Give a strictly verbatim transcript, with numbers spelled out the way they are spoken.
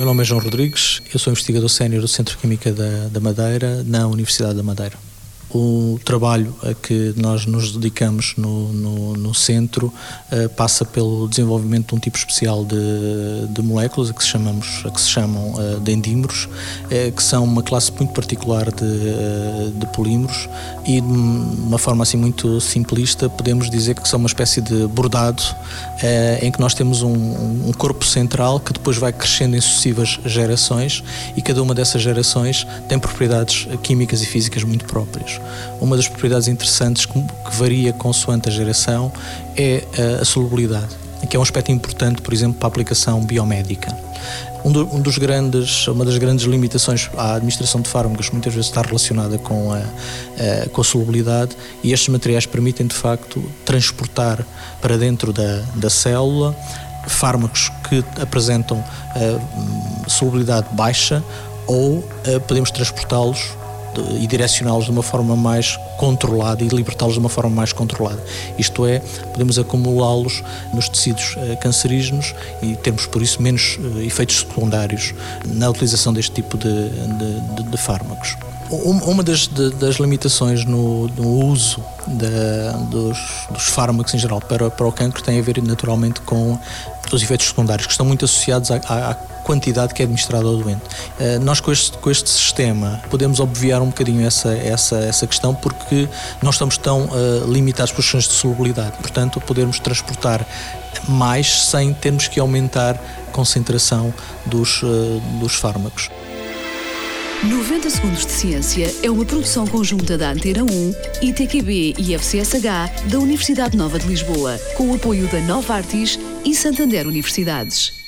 Meu nome é João Rodrigues, eu sou investigador sénior do Centro de Química da, da Madeira, na Universidade da Madeira. O trabalho a que nós nos dedicamos no, no, no centro uh, passa pelo desenvolvimento de um tipo especial de, de moléculas, a que se, chamamos, a que se chamam uh, dendímeros, uh, que são uma classe muito particular de, uh, de polímeros e, de uma forma assim muito simplista, podemos dizer que são uma espécie de bordado uh, em que nós temos um, um corpo central que depois vai crescendo em sucessivas gerações e cada uma dessas gerações tem propriedades químicas e físicas muito próprias. Uma das propriedades interessantes que varia consoante a geração é a solubilidade, que é um aspecto importante, por exemplo, para a aplicação biomédica. Um, do, um dos grandes, uma das grandes limitações à administração de fármacos muitas vezes está relacionada com a, a, com a solubilidade, e estes materiais permitem, de facto, transportar para dentro da, da célula fármacos que apresentam a, solubilidade baixa ou a, podemos transportá-los e direcioná-los de uma forma mais controlada e libertá-los de uma forma mais controlada. Isto é, podemos acumulá-los nos tecidos uh, cancerígenos e termos, por isso, menos uh, efeitos secundários na utilização deste tipo de, de, de, de fármacos. Uma das, de, das limitações no, no uso da, dos, dos fármacos em geral para, para o cancro tem a ver naturalmente com os efeitos secundários, que estão muito associados à, à quantidade que é administrada ao doente. Uh, nós com este, com este sistema podemos obviar um bocadinho essa, essa, essa questão, porque nós estamos tão uh, limitados por questões de solubilidade. Portanto, podemos transportar mais sem termos que aumentar a concentração dos, uh, dos fármacos. noventa Segundos de Ciência é uma produção conjunta da Antena um, I T Q B e F C S H da Universidade Nova de Lisboa, com o apoio da Novartis e Santander Universidades.